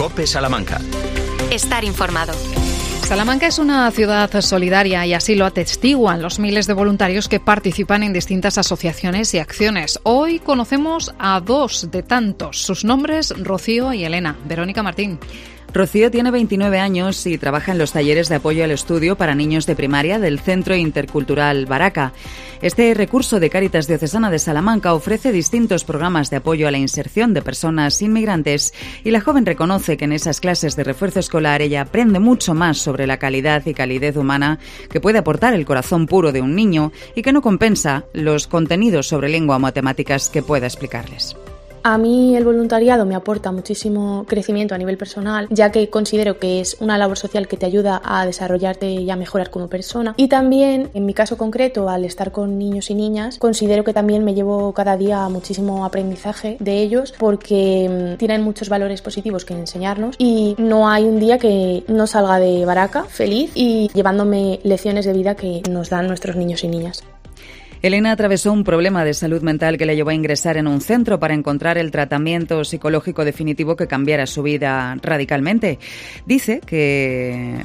COPE Salamanca. Estar informado. Salamanca es una ciudad solidaria y así lo atestiguan los miles de voluntarios que participan en distintas asociaciones y acciones. Hoy conocemos a dos de tantos. Sus nombres, Rocío y Elena. Verónica Martín. Rocío tiene 29 años y trabaja en los talleres de apoyo al estudio para niños de primaria del Centro Intercultural Baraca. Este recurso de Cáritas Diocesana de Salamanca ofrece distintos programas de apoyo a la inserción de personas inmigrantes y la joven reconoce que en esas clases de refuerzo escolar ella aprende mucho más sobre la calidad y calidez humana que puede aportar el corazón puro de un niño y que no compensa los contenidos sobre lengua o matemáticas que pueda explicarles. A mí el voluntariado me aporta muchísimo crecimiento a nivel personal, ya que considero que es una labor social que te ayuda a desarrollarte y a mejorar como persona. Y también, en mi caso concreto, al estar con niños y niñas, considero que también me llevo cada día muchísimo aprendizaje de ellos porque tienen muchos valores positivos que enseñarnos y no hay un día que no salga de Baraca feliz y llevándome lecciones de vida que nos dan nuestros niños y niñas. Elena atravesó un problema de salud mental que le llevó a ingresar en un centro para encontrar el tratamiento psicológico definitivo que cambiara su vida radicalmente. Dice que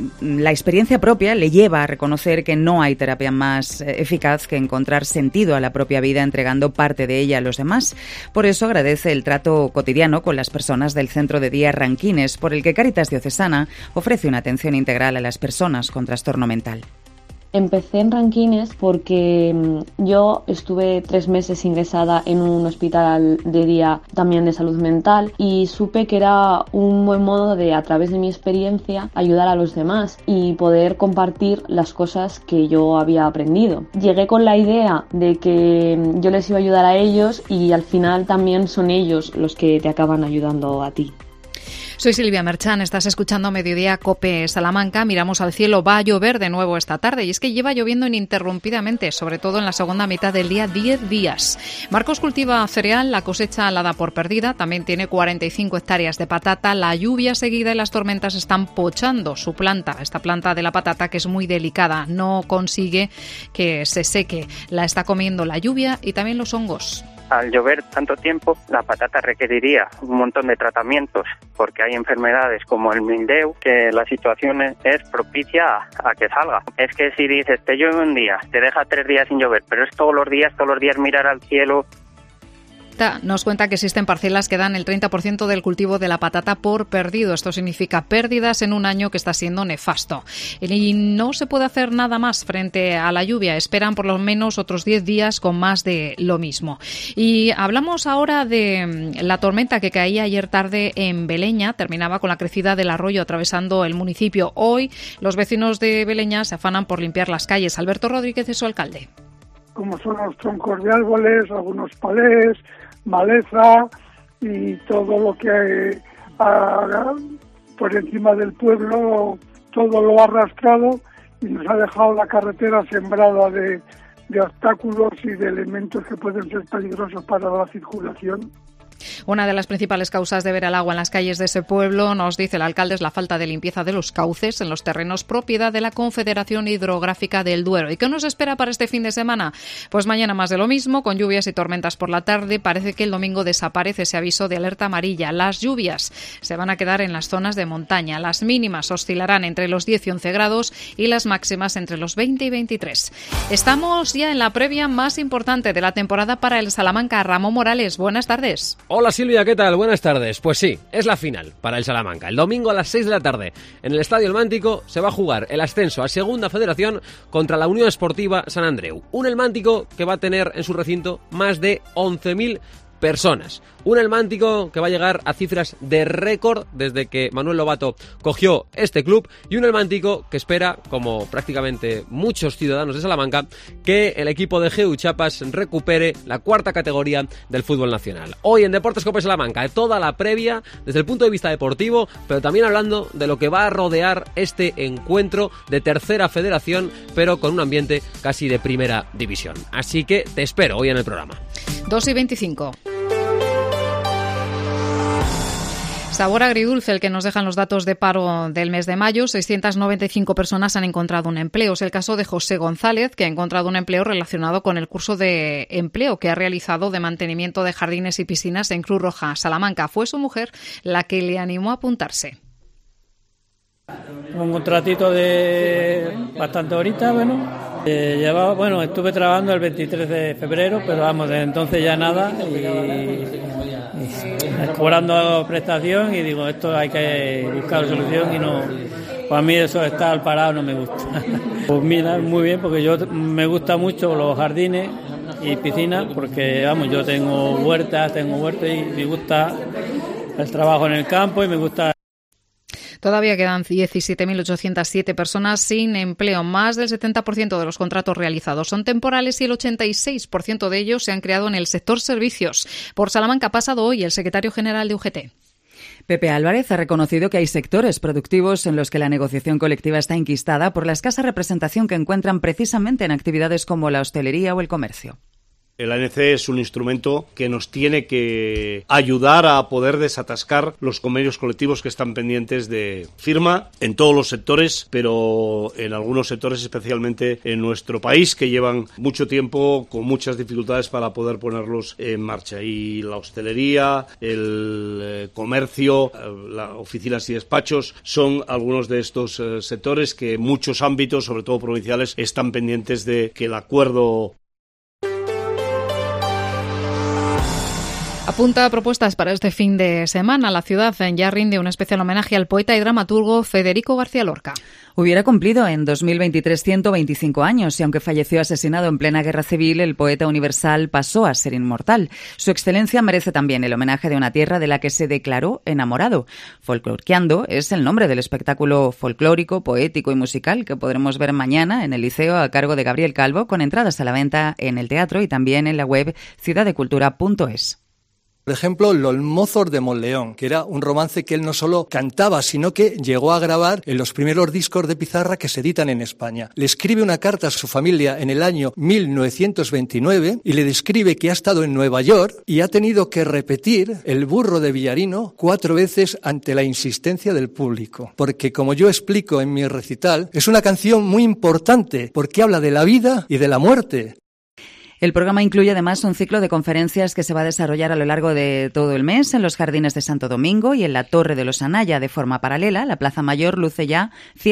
la experiencia propia le lleva a reconocer que no hay terapia más eficaz que encontrar sentido a la propia vida entregando parte de ella a los demás. Por eso agradece el trato cotidiano con las personas del Centro de Día Ranquines, por el que Cáritas Diocesana ofrece una atención integral a las personas con trastorno mental. Empecé en Ranquines porque yo estuve 3 meses ingresada en un hospital de día también de salud mental y supe que era un buen modo de, a través de mi experiencia, ayudar a los demás y poder compartir las cosas que yo había aprendido. Llegué con la idea de que yo les iba a ayudar a ellos y al final también son ellos los que te acaban ayudando a ti. Soy Silvia Merchán, estás escuchando Mediodía COPE Salamanca. Miramos al cielo, va a llover de nuevo esta tarde y es que lleva lloviendo ininterrumpidamente, sobre todo en la segunda mitad del día, 10 días. Marcos cultiva cereal, la cosecha la da por perdida, también tiene 45 hectáreas de patata. La lluvia seguida y las tormentas están pochando su planta, esta planta de la patata que es muy delicada, no consigue que se seque, la está comiendo la lluvia y también los hongos. Al llover tanto tiempo, la patata requeriría un montón de tratamientos porque hay enfermedades como el mildew que la situación es propicia a que salga. Es que si dices, te llueve un día, te deja 3 días sin llover, pero es todos los días mirar al cielo. Nos cuenta que existen parcelas que dan el 30% del cultivo de la patata por perdido. Esto significa pérdidas en un año que está siendo nefasto. Y no se puede hacer nada más frente a la lluvia. Esperan por lo menos otros 10 días con más de lo mismo. Y hablamos ahora de la tormenta que caía ayer tarde en Beleña. Terminaba con la crecida del arroyo atravesando el municipio. Hoy los vecinos de Beleña se afanan por limpiar las calles. Alberto Rodríguez es su alcalde. Como son los troncos de árboles, algunos palés, maleza y todo lo que por encima del pueblo, todo lo ha arrastrado y nos ha dejado la carretera sembrada de obstáculos y de elementos que pueden ser peligrosos para la circulación. Una de las principales causas de ver el agua en las calles de ese pueblo, nos dice el alcalde, es la falta de limpieza de los cauces en los terrenos propiedad de la Confederación Hidrográfica del Duero. ¿Y qué nos espera para este fin de semana? Pues mañana más de lo mismo, con lluvias y tormentas por la tarde. Parece que el domingo desaparece ese aviso de alerta amarilla. Las lluvias se van a quedar en las zonas de montaña. Las mínimas oscilarán entre los 10 y 11 grados y las máximas entre los 20 y 23. Estamos ya en la previa más importante de la temporada para el Salamanca. Ramón Morales, buenas tardes. Hola Silvia, ¿qué tal? Buenas tardes. Pues sí, es la final para el Salamanca. El domingo a las 6 de la tarde en el Estadio El Mántico se va a jugar el ascenso a Segunda Federación contra la Unión Esportiva Sant Andreu. Un El Mántico que va a tener en su recinto más de 11.000 personas. Un El Mántico que va a llegar a cifras de récord desde que Manuel Lobato cogió este club y un El Mántico que espera, como prácticamente muchos ciudadanos de Salamanca, que el equipo de GU Chiapas recupere la 4ª categoría del fútbol nacional. Hoy en Deportes COPE Salamanca, toda la previa desde el punto de vista deportivo, pero también hablando de lo que va a rodear este encuentro de Tercera Federación, pero con un ambiente casi de Primera División. Así que te espero hoy en el programa. 2:25. Sabor agridulce el que nos dejan los datos de paro del mes de mayo. 695 personas han encontrado un empleo. Es el caso de José González, que ha encontrado un empleo relacionado con el curso de empleo que ha realizado de mantenimiento de jardines y piscinas en Cruz Roja, Salamanca. Fue su mujer la que le animó a apuntarse. Un contratito de bastante horitas, estuve trabajando el 23 de febrero, pero desde entonces ya nada y cobrando prestación y digo, esto hay que buscar solución y no, para mí eso de estar parado no me gusta. Pues mira, muy bien, porque yo me gusta mucho los jardines y piscinas, porque yo tengo huertas y me gusta el trabajo en el campo y me gusta. Todavía quedan 17.807 personas sin empleo. Más del 70% de los contratos realizados son temporales y el 86% de ellos se han creado en el sector servicios. Por Salamanca ha pasado hoy el secretario general de UGT. Pepe Álvarez ha reconocido que hay sectores productivos en los que la negociación colectiva está enquistada por la escasa representación que encuentran precisamente en actividades como la hostelería o el comercio. El ANC es un instrumento que nos tiene que ayudar a poder desatascar los convenios colectivos que están pendientes de firma en todos los sectores, pero en algunos sectores, especialmente en nuestro país, que llevan mucho tiempo con muchas dificultades para poder ponerlos en marcha. Y la hostelería, el comercio, las oficinas y despachos son algunos de estos sectores que en muchos ámbitos, sobre todo provinciales, están pendientes de que el acuerdo. Apunta a propuestas para este fin de semana. La ciudad ya rinde un especial homenaje al poeta y dramaturgo Federico García Lorca. Hubiera cumplido en 2023 125 años y aunque falleció asesinado en plena guerra civil, el poeta universal pasó a ser inmortal. Su excelencia merece también el homenaje de una tierra de la que se declaró enamorado. Folclorqueando es el nombre del espectáculo folclórico, poético y musical que podremos ver mañana en el Liceo a cargo de Gabriel Calvo, con entradas a la venta en el teatro y también en la web ciudaddecultura.es. Por ejemplo, Los mozos de Monleón, que era un romance que él no solo cantaba, sino que llegó a grabar en los primeros discos de pizarra que se editan en España. Le escribe una carta a su familia en el año 1929 y le describe que ha estado en Nueva York y ha tenido que repetir El burro de Villarino 4 veces ante la insistencia del público. Porque, como yo explico en mi recital, es una canción muy importante porque habla de la vida y de la muerte. El programa incluye además un ciclo de conferencias que se va a desarrollar a lo largo de todo el mes en los jardines de Santo Domingo y en la Torre de los Anaya. De forma paralela, la Plaza Mayor luce ya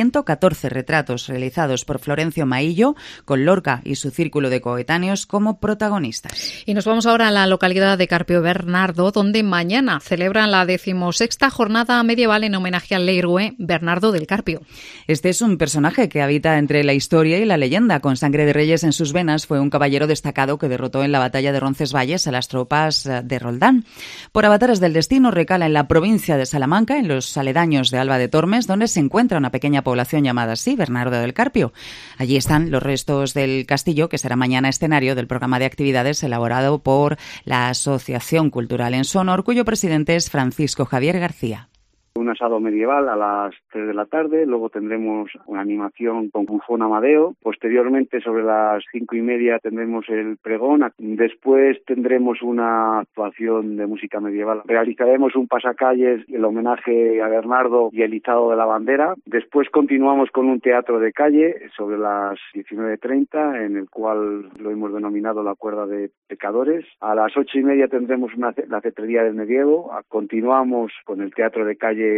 114 retratos realizados por Florencio Maillo, con Lorca y su círculo de coetáneos como protagonistas. Y nos vamos ahora a la localidad de Carpio Bernardo, donde mañana celebran la 16ª jornada medieval en homenaje al héroe Bernardo del Carpio. Este es un personaje que habita entre la historia y la leyenda. Con sangre de reyes en sus venas, fue un caballero destacado que derrotó en la batalla de Roncesvalles a las tropas de Roldán. Por avatares del destino, recala en la provincia de Salamanca, en los aledaños de Alba de Tormes, donde se encuentra una pequeña población llamada así, Bernardo del Carpio. Allí están los restos del castillo, que será mañana escenario del programa de actividades elaborado por la Asociación Cultural en su honor, cuyo presidente es Francisco Javier García. Un asado medieval a las 3 de la tarde, luego tendremos una animación con Bufón Amadeo, posteriormente sobre las 5:30 tendremos el pregón, después tendremos una actuación de música medieval, realizaremos un pasacalles, el homenaje a Bernardo y el izado de la bandera, después continuamos con un teatro de calle sobre las 19:30, en el cual lo hemos denominado La Cuerda de Pecadores, a las 8:30 tendremos la cetrería del medievo, continuamos con el teatro de calle.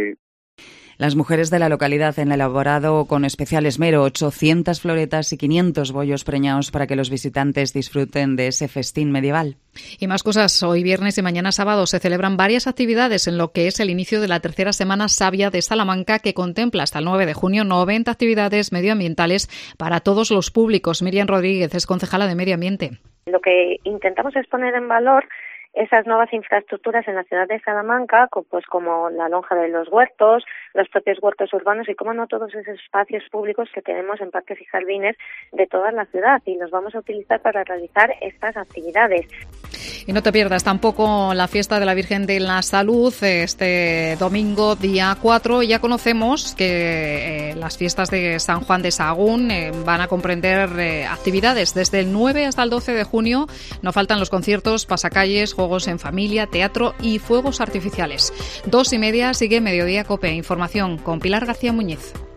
Las mujeres de la localidad han elaborado con especial esmero 800 floretas y 500 bollos preñados para que los visitantes disfruten de ese festín medieval. Y más cosas. Hoy viernes y mañana sábado se celebran varias actividades en lo que es el inicio de la tercera Semana Sabia de Salamanca, que contempla hasta el 9 de junio 90 actividades medioambientales para todos los públicos. Miriam Rodríguez es concejala de Medio Ambiente. Lo que intentamos es poner en valor esas nuevas infraestructuras en la ciudad de Salamanca, pues como la lonja de los huertos, los propios huertos urbanos y, como no, todos esos espacios públicos que tenemos en parques y jardines de toda la ciudad, y los vamos a utilizar para realizar estas actividades. Y no te pierdas tampoco la fiesta de la Virgen de la Salud este domingo, día 4. Ya conocemos que las fiestas de San Juan de Sahagún van a comprender actividades desde el 9 hasta el 12 de junio. No faltan los conciertos, pasacalles, juegos en familia, teatro y fuegos artificiales. 2:30 sigue Mediodía COPE. Información con Pilar García Muñiz.